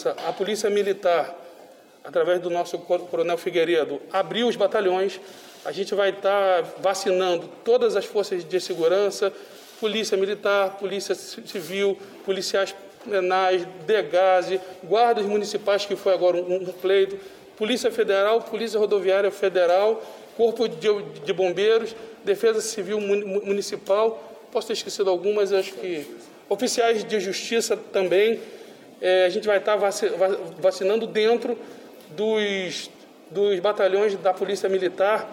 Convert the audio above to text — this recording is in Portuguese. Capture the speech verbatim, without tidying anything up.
Segurança, a Polícia Militar, através do nosso Coronel Figueiredo, abriu os batalhões. A gente vai estar vacinando todas as forças de segurança, Polícia Militar, Polícia Civil, policiais penais, DEGASE, guardas municipais, que foi agora um, um pleito, Polícia Federal, Polícia Rodoviária Federal, Corpo de, de Bombeiros, Defesa Civil Municipal, posso ter esquecido algumas, acho que oficiais de justiça também. É, a gente vai estar vacinando dentro dos, dos batalhões da Polícia Militar,